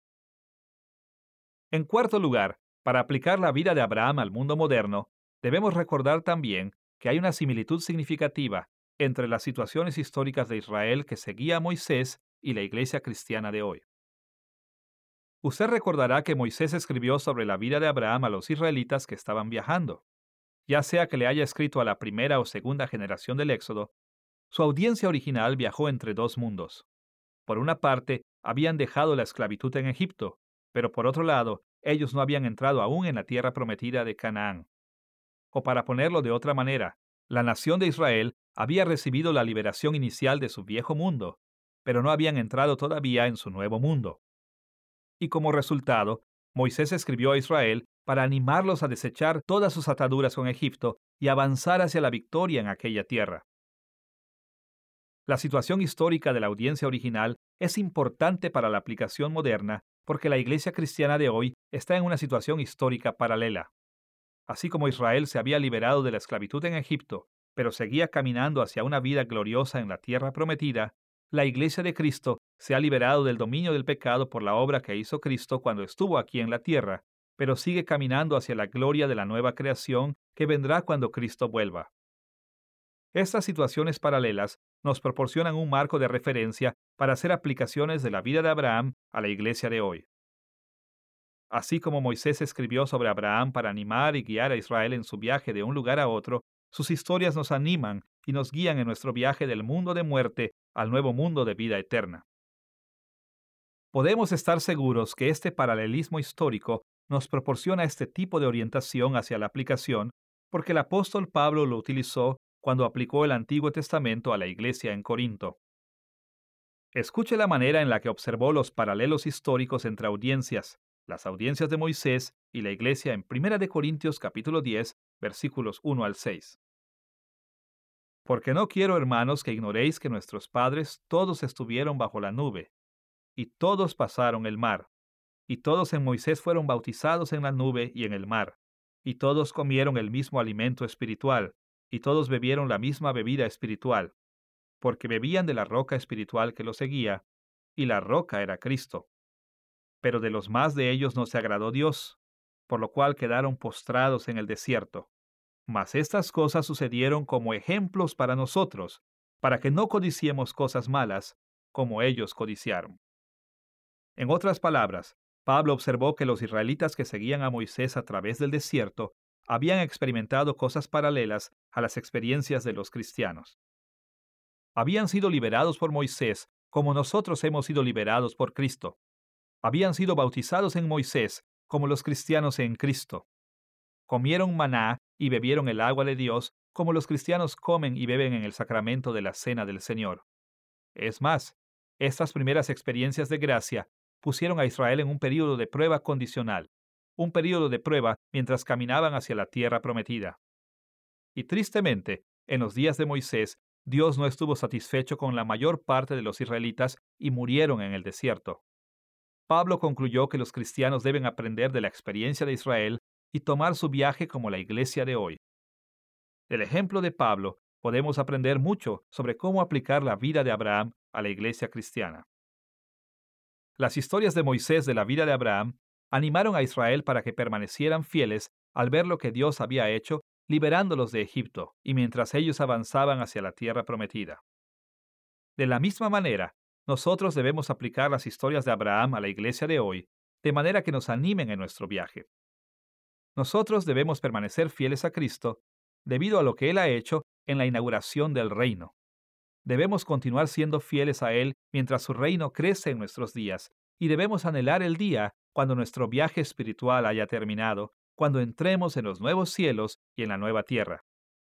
En cuarto lugar, para aplicar la vida de Abraham al mundo moderno, debemos recordar también que hay una similitud significativa entre las situaciones históricas de Israel que seguía a Moisés y la iglesia cristiana de hoy. Usted recordará que Moisés escribió sobre la vida de Abraham a los israelitas que estaban viajando. Ya sea que le haya escrito a la primera o segunda generación del Éxodo, su audiencia original viajó entre dos mundos. Por una parte, habían dejado la esclavitud en Egipto, pero por otro lado, ellos no habían entrado aún en la tierra prometida de Canaán. O para ponerlo de otra manera, la nación de Israel había recibido la liberación inicial de su viejo mundo, pero no habían entrado todavía en su nuevo mundo. Y como resultado, Moisés escribió a Israel para animarlos a desechar todas sus ataduras con Egipto y avanzar hacia la victoria en aquella tierra. La situación histórica de la audiencia original es importante para la aplicación moderna porque la iglesia cristiana de hoy está en una situación histórica paralela. Así como Israel se había liberado de la esclavitud en Egipto, pero seguía caminando hacia una vida gloriosa en la tierra prometida, la iglesia de Cristo se ha liberado del dominio del pecado por la obra que hizo Cristo cuando estuvo aquí en la tierra, pero sigue caminando hacia la gloria de la nueva creación que vendrá cuando Cristo vuelva. Estas situaciones paralelas nos proporcionan un marco de referencia para hacer aplicaciones de la vida de Abraham a la iglesia de hoy. Así como Moisés escribió sobre Abraham para animar y guiar a Israel en su viaje de un lugar a otro, sus historias nos animan y nos guían en nuestro viaje del mundo de muerte al nuevo mundo de vida eterna. Podemos estar seguros que este paralelismo histórico nos proporciona este tipo de orientación hacia la aplicación porque el apóstol Pablo lo utilizó cuando aplicó el Antiguo Testamento a la iglesia en Corinto. Escuche la manera en la que observó los paralelos históricos entre audiencias, las audiencias de Moisés y la iglesia en 1 de Corintios capítulo 10, versículos 1 al 6. Porque no quiero, hermanos, que ignoréis que nuestros padres todos estuvieron bajo la nube, y todos pasaron el mar, y todos en Moisés fueron bautizados en la nube y en el mar, y todos comieron el mismo alimento espiritual, y todos bebieron la misma bebida espiritual, porque bebían de la roca espiritual que los seguía, y la roca era Cristo. Pero de los más de ellos no se agradó Dios, por lo cual quedaron postrados en el desierto. Mas estas cosas sucedieron como ejemplos para nosotros, para que no codiciemos cosas malas, como ellos codiciaron. En otras palabras, Pablo observó que los israelitas que seguían a Moisés a través del desierto habían experimentado cosas paralelas a las experiencias de los cristianos. Habían sido liberados por Moisés, como nosotros hemos sido liberados por Cristo. Habían sido bautizados en Moisés, como los cristianos en Cristo. Comieron maná y bebieron el agua de Dios, como los cristianos comen y beben en el sacramento de la Cena del Señor. Es más, estas primeras experiencias de gracia pusieron a Israel en un período de prueba condicional, un período de prueba mientras caminaban hacia la tierra prometida. Y tristemente, en los días de Moisés, Dios no estuvo satisfecho con la mayor parte de los israelitas y murieron en el desierto. Pablo concluyó que los cristianos deben aprender de la experiencia de Israel y tomar su viaje como la iglesia de hoy. Del ejemplo de Pablo, podemos aprender mucho sobre cómo aplicar la vida de Abraham a la iglesia cristiana. Las historias de Moisés de la vida de Abraham animaron a Israel para que permanecieran fieles al ver lo que Dios había hecho, liberándolos de Egipto, y mientras ellos avanzaban hacia la tierra prometida. De la misma manera, nosotros debemos aplicar las historias de Abraham a la iglesia de hoy, de manera que nos animen en nuestro viaje. Nosotros debemos permanecer fieles a Cristo debido a lo que Él ha hecho en la inauguración del reino. Debemos continuar siendo fieles a Él mientras su reino crece en nuestros días, y debemos anhelar el día cuando nuestro viaje espiritual haya terminado, cuando entremos en los nuevos cielos y en la nueva tierra.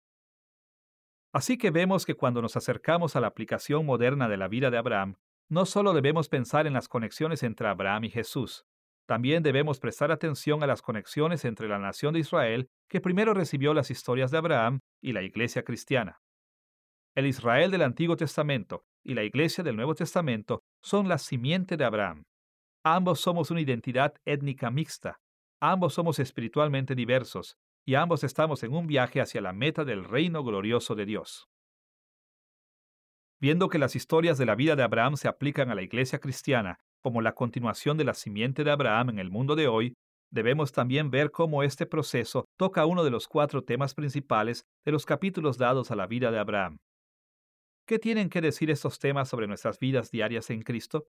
Así que vemos que cuando nos acercamos a la aplicación moderna de la vida de Abraham, no solo debemos pensar en las conexiones entre Abraham y Jesús, también debemos prestar atención a las conexiones entre la nación de Israel, que primero recibió las historias de Abraham, y la iglesia cristiana. El Israel del Antiguo Testamento y la iglesia del Nuevo Testamento son la simiente de Abraham. Ambos somos una identidad étnica mixta, ambos somos espiritualmente diversos, y ambos estamos en un viaje hacia la meta del reino glorioso de Dios. Viendo que las historias de la vida de Abraham se aplican a la iglesia cristiana como la continuación de la simiente de Abraham en el mundo de hoy, debemos también ver cómo este proceso toca uno de los 4 temas principales de los capítulos dados a la vida de Abraham. ¿Qué tienen que decir estos temas sobre nuestras vidas diarias en Cristo?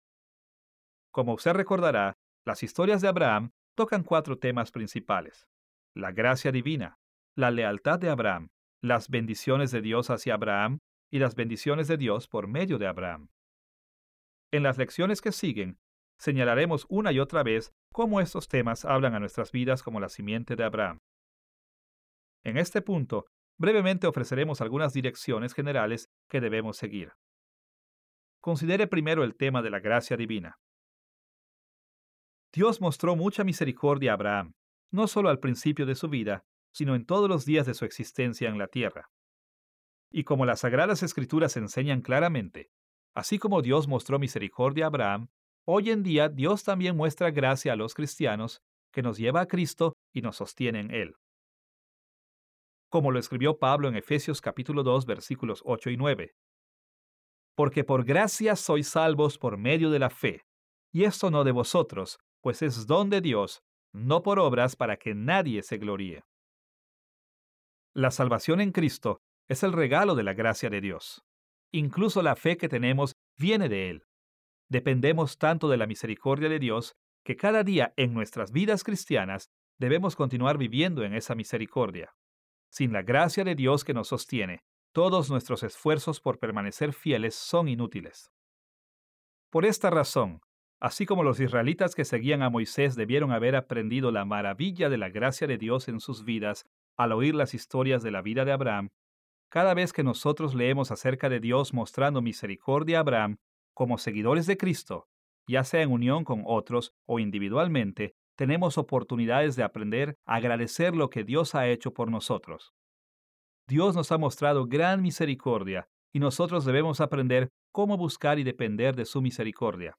Como usted recordará, las historias de Abraham tocan 4 temas principales: la gracia divina, la lealtad de Abraham, las bendiciones de Dios hacia Abraham y las bendiciones de Dios por medio de Abraham. En las lecciones que siguen, señalaremos una y otra vez cómo estos temas hablan a nuestras vidas como la simiente de Abraham. En este punto, brevemente ofreceremos algunas direcciones generales que debemos seguir. Considere primero el tema de la gracia divina. Dios mostró mucha misericordia a Abraham, no solo al principio de su vida, sino en todos los días de su existencia en la tierra. Y como las Sagradas Escrituras enseñan claramente, así como Dios mostró misericordia a Abraham, hoy en día Dios también muestra gracia a los cristianos, que nos lleva a Cristo y nos sostiene en Él. Como lo escribió Pablo en Efesios capítulo 2, versículos 8 y 9. Porque por gracia sois salvos por medio de la fe, y esto no de vosotros, pues es don de Dios, no por obras para que nadie se gloríe. La salvación en Cristo es el regalo de la gracia de Dios. Incluso la fe que tenemos viene de Él. Dependemos tanto de la misericordia de Dios que cada día en nuestras vidas cristianas debemos continuar viviendo en esa misericordia. Sin la gracia de Dios que nos sostiene, todos nuestros esfuerzos por permanecer fieles son inútiles. Por esta razón, así como los israelitas que seguían a Moisés debieron haber aprendido la maravilla de la gracia de Dios en sus vidas al oír las historias de la vida de Abraham, cada vez que nosotros leemos acerca de Dios mostrando misericordia a Abraham, como seguidores de Cristo, ya sea en unión con otros o individualmente, tenemos oportunidades de aprender a agradecer lo que Dios ha hecho por nosotros. Dios nos ha mostrado gran misericordia y nosotros debemos aprender cómo buscar y depender de su misericordia.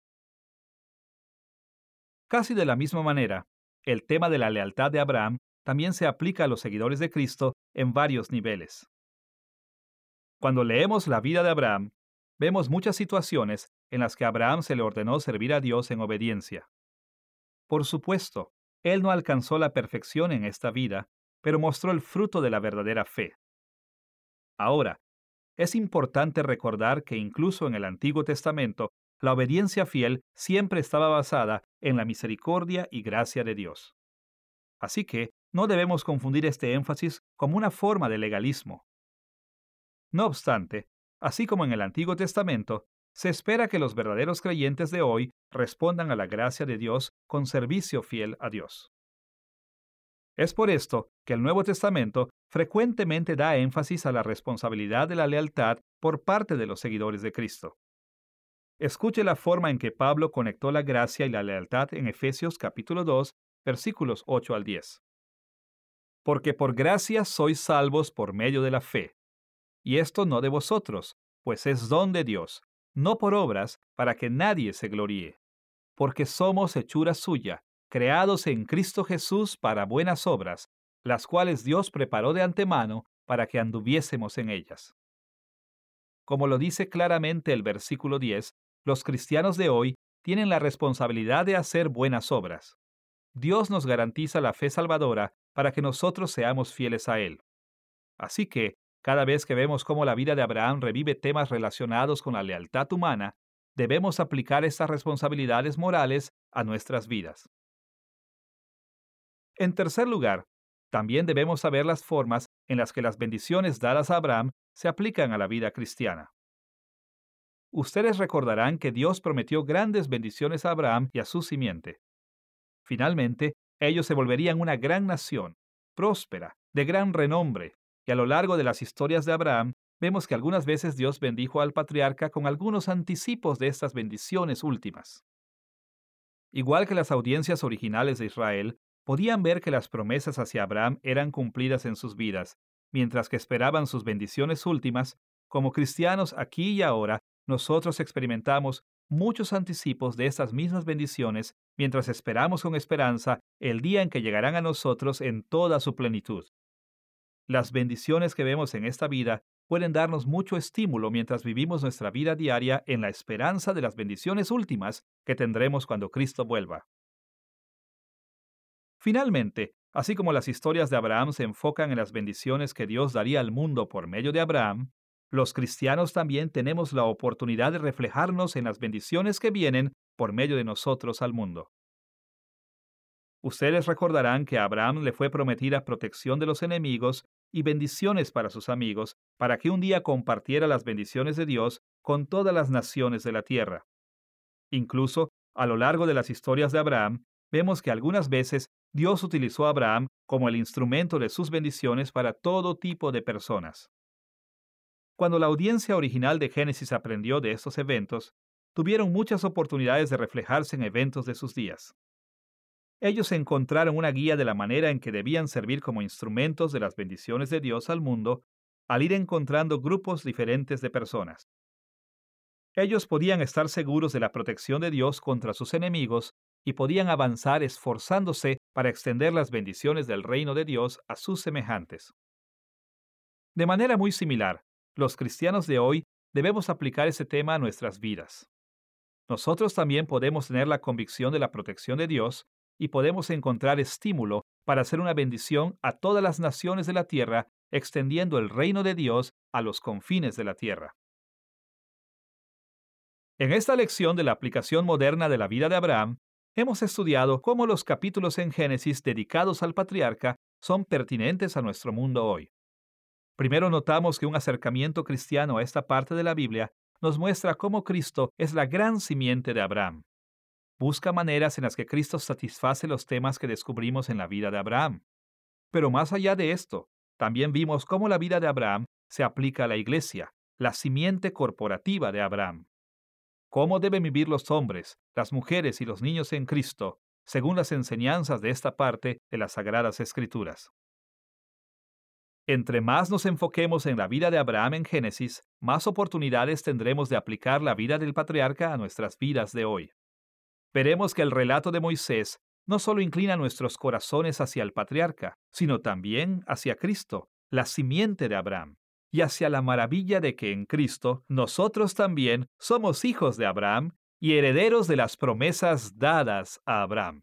Casi de la misma manera, el tema de la lealtad de Abraham también se aplica a los seguidores de Cristo en varios niveles. Cuando leemos la vida de Abraham, vemos muchas situaciones en las que a Abraham se le ordenó servir a Dios en obediencia. Por supuesto, él no alcanzó la perfección en esta vida, pero mostró el fruto de la verdadera fe. Ahora, es importante recordar que incluso en el Antiguo Testamento, la obediencia fiel siempre estaba basada en la misericordia y gracia de Dios. Así que no debemos confundir este énfasis como una forma de legalismo. No obstante, así como en el Antiguo Testamento, se espera que los verdaderos creyentes de hoy respondan a la gracia de Dios con servicio fiel a Dios. Es por esto que el Nuevo Testamento frecuentemente da énfasis a la responsabilidad de la lealtad por parte de los seguidores de Cristo. Escuche la forma en que Pablo conectó la gracia y la lealtad en Efesios capítulo 2, versículos 8 al 10. Porque por gracia sois salvos por medio de la fe. Y esto no de vosotros, pues es don de Dios, no por obras, para que nadie se gloríe. Porque somos hechura suya, creados en Cristo Jesús para buenas obras, las cuales Dios preparó de antemano para que anduviésemos en ellas. Como lo dice claramente el versículo 10, los cristianos de hoy tienen la responsabilidad de hacer buenas obras. Dios nos garantiza la fe salvadora para que nosotros seamos fieles a Él. Así que, cada vez que vemos cómo la vida de Abraham revive temas relacionados con la lealtad humana, debemos aplicar estas responsabilidades morales a nuestras vidas. En tercer lugar, también debemos saber las formas en las que las bendiciones dadas a Abraham se aplican a la vida cristiana. Ustedes recordarán que Dios prometió grandes bendiciones a Abraham y a su simiente. Finalmente, ellos se volverían una gran nación, próspera, de gran renombre, y a lo largo de las historias de Abraham, vemos que algunas veces Dios bendijo al patriarca con algunos anticipos de estas bendiciones últimas. Igual que las audiencias originales de Israel, podían ver que las promesas hacia Abraham eran cumplidas en sus vidas, mientras que esperaban sus bendiciones últimas. Como cristianos aquí y ahora, nosotros experimentamos muchos anticipos de estas mismas bendiciones mientras esperamos con esperanza el día en que llegarán a nosotros en toda su plenitud. Las bendiciones que vemos en esta vida pueden darnos mucho estímulo mientras vivimos nuestra vida diaria en la esperanza de las bendiciones últimas que tendremos cuando Cristo vuelva. Finalmente, así como las historias de Abraham se enfocan en las bendiciones que Dios daría al mundo por medio de Abraham, los cristianos también tenemos la oportunidad de reflejarnos en las bendiciones que vienen por medio de nosotros al mundo. Ustedes recordarán que a Abraham le fue prometida protección de los enemigos y bendiciones para sus amigos, para que un día compartiera las bendiciones de Dios con todas las naciones de la tierra. Incluso, a lo largo de las historias de Abraham, vemos que algunas veces Dios utilizó a Abraham como el instrumento de sus bendiciones para todo tipo de personas. Cuando la audiencia original de Génesis aprendió de estos eventos, tuvieron muchas oportunidades de reflejarse en eventos de sus días. Ellos encontraron una guía de la manera en que debían servir como instrumentos de las bendiciones de Dios al mundo al ir encontrando grupos diferentes de personas. Ellos podían estar seguros de la protección de Dios contra sus enemigos y podían avanzar esforzándose para extender las bendiciones del reino de Dios a sus semejantes. De manera muy similar, los cristianos de hoy debemos aplicar ese tema a nuestras vidas. Nosotros también podemos tener la convicción de la protección de Dios y podemos encontrar estímulo para hacer una bendición a todas las naciones de la tierra, extendiendo el reino de Dios a los confines de la tierra. En esta lección de la aplicación moderna de la vida de Abraham, hemos estudiado cómo los capítulos en Génesis dedicados al patriarca son pertinentes a nuestro mundo hoy. Primero notamos que un acercamiento cristiano a esta parte de la Biblia nos muestra cómo Cristo es la gran simiente de Abraham. Busca maneras en las que Cristo satisface los temas que descubrimos en la vida de Abraham. Pero más allá de esto, también vimos cómo la vida de Abraham se aplica a la iglesia, la simiente corporativa de Abraham. Cómo deben vivir los hombres, las mujeres y los niños en Cristo, según las enseñanzas de esta parte de las Sagradas Escrituras. Entre más nos enfoquemos en la vida de Abraham en Génesis, más oportunidades tendremos de aplicar la vida del patriarca a nuestras vidas de hoy. Veremos que el relato de Moisés no solo inclina nuestros corazones hacia el patriarca, sino también hacia Cristo, la simiente de Abraham, y hacia la maravilla de que en Cristo nosotros también somos hijos de Abraham y herederos de las promesas dadas a Abraham.